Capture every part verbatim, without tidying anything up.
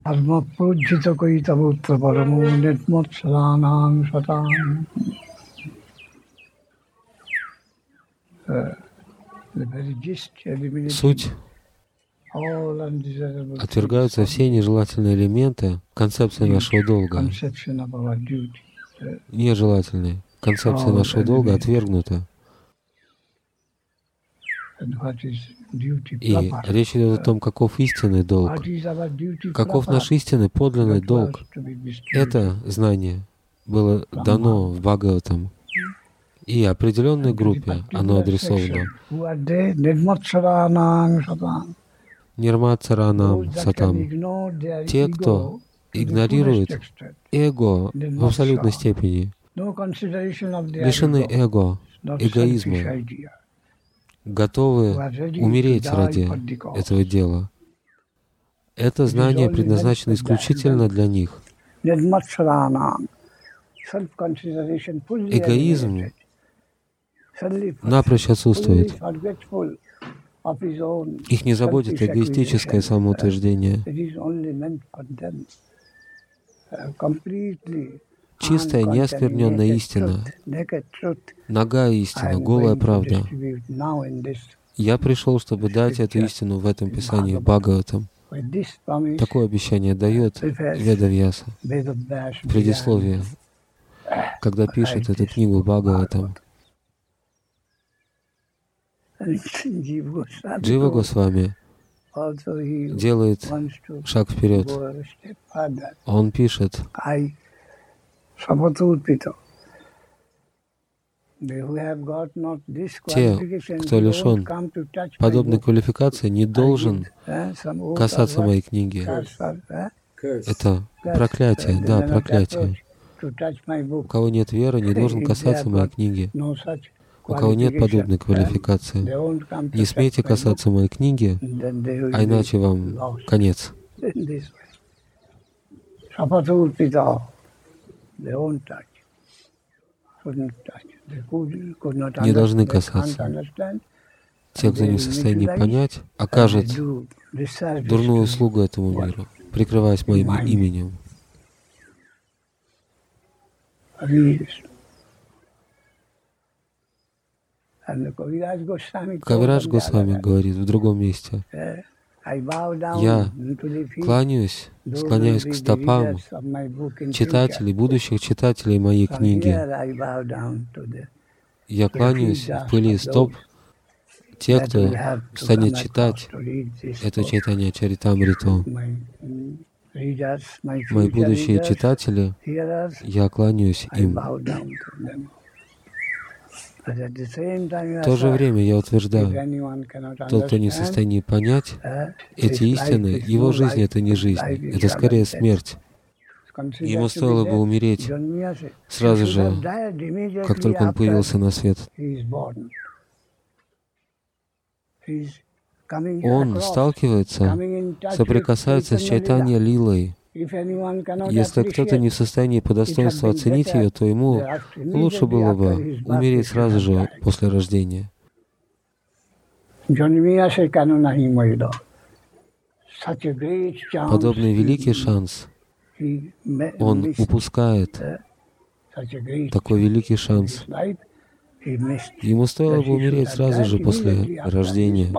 Dharmapujjita Kaitaputra Paramo Nitmatsaranam Satam. Суть отвергаются все нежелательные элементы концепции нашего долга. Нежелательные концепции нашего долга отвергнуты. И речь идет о том, каков истинный долг. Каков наш истинный подлинный долг. Это знание было дано в Бхагаватам. И определенной группе оно адресовано. Нирмацаранам сатам. Те, кто игнорирует эго в абсолютной степени, лишены эго, эгоизма, готовы умереть ради этого дела. Это знание предназначено исключительно для них. Эгоизм напрочь отсутствует. Их не заботит эгоистическое самоутверждение. Чистая, неоскверненная истина, нагая истина, голая правда. Я пришел, чтобы дать эту истину в этом писании, в Бхагаватам. Такое обещание дает Ведавьяса в предисловии, когда пишет эту книгу Бхагаватам. Джива Госвами делает шаг вперед. Он пишет: те, кто лишен подобной квалификации, не должен касаться моей книги. Это проклятие, да, проклятие. У кого нет веры, не должен касаться моей книги. У кого нет подобной квалификации, не смейте касаться моей книги, а иначе вам конец. Не должны касаться. Те, кто не в состоянии понять, окажет дурную услугу этому миру, прикрываясь моим именем. Кавирадж Госвами говорит в другом месте: я кланяюсь, склоняюсь к стопам читателей, будущих читателей моей книги. Я кланяюсь в пыли стоп тех, кто станет читать это читание Чаритамриту. Мои будущие читатели, я кланяюсь им. В то же время я утверждаю, тот, кто не в состоянии понять эти истины, его жизнь — это не жизнь, это скорее смерть. Ему стоило бы умереть сразу же, как только он появился на свет. Он сталкивается, соприкасается с Чайтанья Лилой. Если кто-то не в состоянии по достоинству оценить ее, то ему лучше было бы умереть сразу же после рождения. Подобный великий шанс он упускает. Такой великий шанс. Ему стоило бы умереть сразу же после рождения.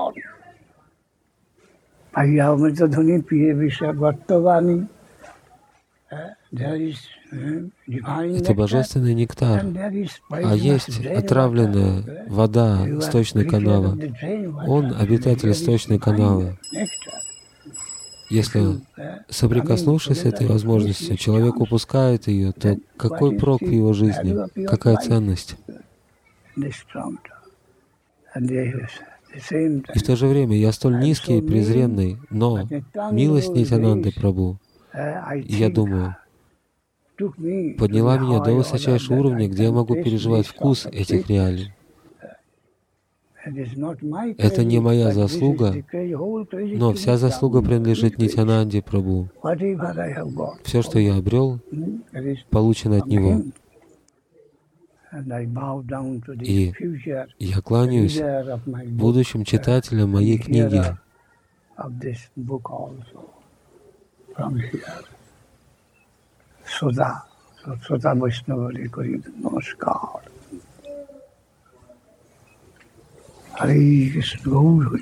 Это божественный нектар, а есть отравленная вода сточной канавы. Он обитатель сточной канавы. Если, соприкоснувшись с этой возможностью, человек упускает ее, то какой прок в его жизни? Какая ценность? И в то же время я столь низкий и презренный, но милость Нитьянанды Прабху, я думаю, подняла меня до высочайшего уровня, где я могу переживать вкус этих реалий. Это не моя заслуга, но вся заслуга принадлежит Нитьянанде Прабху. Все, что я обрел, получено от Него. И я кланяюсь будущим читателям моей книги. from here. Sudha, so Sudha Vaishnava Kori Namaskar. Hare Krishna Gaur.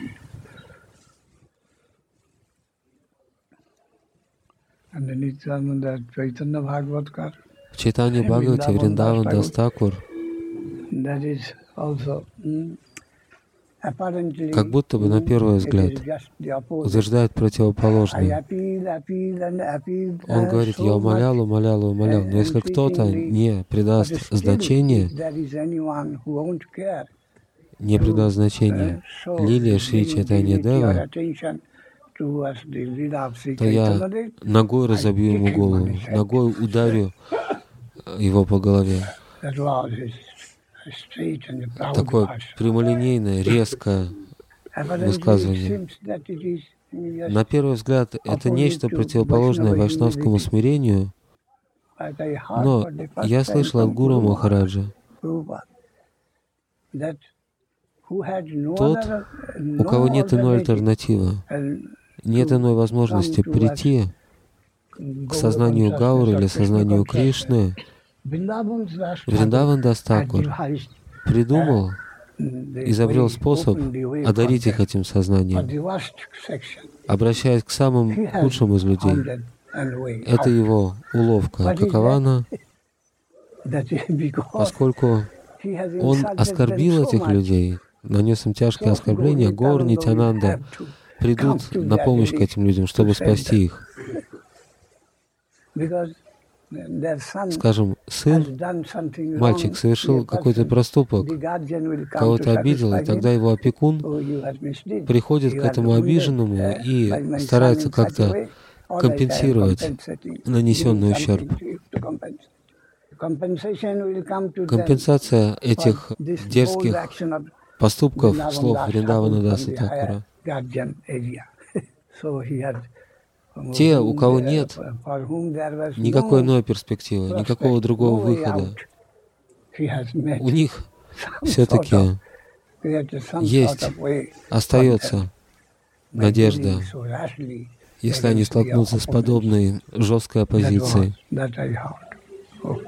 And the Nityananda Chaitanya Bhagavatkar. В Чайтанье Бхагавате Вриндаван Дас Такур That is also, mm, apparently, как будто бы на первый взгляд it is just the opposite. утверждает I противоположное. appeal, appeal and appeal, Он uh, говорит, so я умолял, much, умолял, умолял, но если кто-то не but придаст still, значения, if there is anyone who won't care, не придаст значения so Лилия Шри bring- Чайтанья bring it your Дева, attention towards the Lila of Sri то я Chaitanya Dev, ногой разобью ему голову, ногой ударю его по голове. that was his straight and proud Такое verse. прямолинейное, резкое Apparently, it высказывание. seems that it is just На первый взгляд, это нечто противоположное вайшнавскому смирению, what I heard но for the first я time слышал от from Гуру Guru Махараджа, Prabhupada, that who had no тот, other- у кого no нет иной alternative альтернативы, and нет иной возможности прийти к сознанию Гауры или сознанию Кришны, Vrindavan's last Вриндаван Дас had Такур devised придумал, the изобрел way, способ opened the way одарить for их them. этим For сознанием, the worst section, обращаясь к самым he has худшим из людей. founded and way Это out. его уловка. What is Какова она? That is because Поскольку he has он insulted оскорбил them so этих much. людей, нанес им тяжкие So оскорбления, Gaur Гаур Nityananda will Нитянанда have to придут come to на their помощь к relief этим людям, чтобы to save спасти them. их. Because their son Скажем, has сын, done something мальчик wrong, совершил the какой-то person, проступок, the guardian will come кого-то to обидел, и satisfy тогда him. его опекун Oh, you have misdeed. приходит You к have этому wounded, обиженному uh, и by my son старается in such a как-то way. All that I am компенсировать compensating, нанесенный doing ущерб. something to you to compensate. Compensation will come to them Компенсация этих for this bold дерзких action of поступков, Vrindavan слов Das Вриндавана Thakur Даса from the higher Такура. guardian area. So he had, for Те, у whom кого there- нет for whom there was никакой no иной перспективы, prospect, никакого no другого way выхода, out, he has met у них some все-таки sort of- created some есть, sort of way остается by надежда, dealing so rashly если они against the столкнутся с opponents. подобной жесткой That оппозицией. was- that I heard. Oh.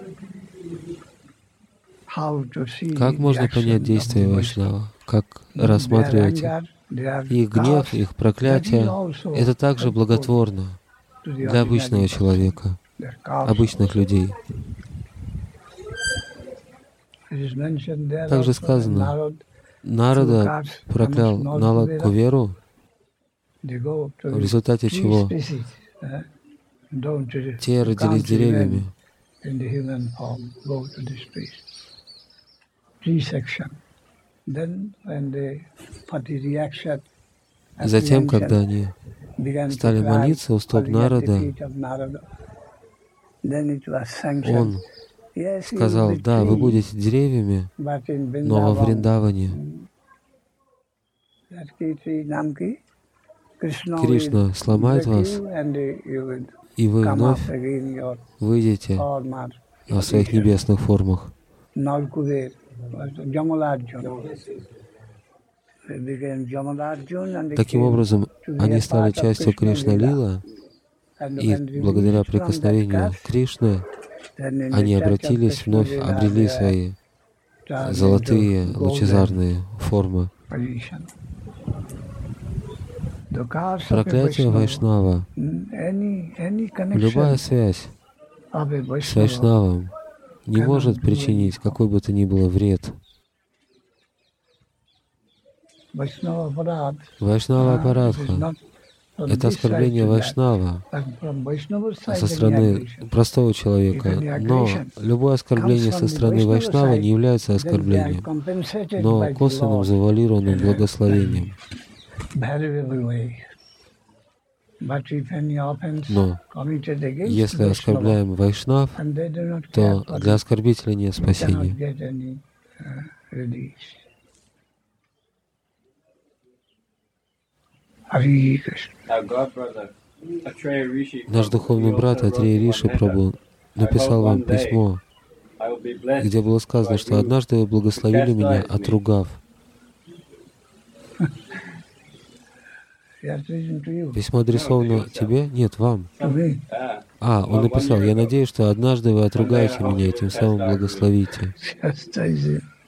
How to see Как the можно action понять of действия the Вайшнава? Как Vaishnava? рассматривать Their anger, their их гнев, wrath, их that is проклятие? also Это также helpful благотворно to the для обычного ordinary человека, person. Their wrath обычных людей. is mentioned there Также also, сказано, Narad, Народа two gods проклял amongst Нала North Куверу, they go to в результате tree чего species, eh, don't to- те you родились can't деревьями. remain in the human form, go to this place. Tree section. Then when they, for the reaction, И затем, apprehension, когда они began to стали cry молиться у стоп for the Нарада, defeat of Narada, then it was sanctioned. он Yes, you сказал, will be да, вы trees, будете деревьями, but in но во Vrindavan, Вриндаване that ki tree naam ki, Krishna will Кришна сломает break вас, you and you will и вы come вновь up again your выйдете form or в своих небесных формах. Nalkuver was Jamalarjuna. They became Jamalarjuna and they Таким came образом, to be они a стали part of частью Krishna Кришна Lila. Лила, And и when благодаря released from that прикосновению curse, Кришны then in the они church of обратились, Krishna вновь Lila, обрели they свои turned золотые, into golden лучезарные формы. position. The curse of a Проклятие Vaishnava, Вайшнава, any, any любая connection связь of a с Vaishnava Вайшнавом не cannot может do причинить any какой бы то ни было вред. Vaishnava Aparad, Вайшнава uh, it is Апарадха not from — это this side оскорбление to that, Вайшнава but from Vaishnava со side any стороны aggression. простого человека, If any но aggression любое оскорбление comes со from the стороны Vaishnava Вайшнава side, не является then they are оскорблением, compensated но by the косвенным Lord завуалированным in a благословением. valuable way. But if any offense Но committed against если Vaishnava, оскорбляем Вайшнав, and they do not care то for для it, оскорбителя нет they cannot спасения. get any uh, release. Hare Krishna. Our god brother, Atreya Rishi, Наш духовный брат Атрея Риши Прабху написал вам письмо, I will be blessed где было сказано, что однажды вы благословили меня, отругав. Письмо адресовано тебе? Нет, вам. А, он написал: «Я надеюсь, что однажды вы отругаете меня и тем самым благословите».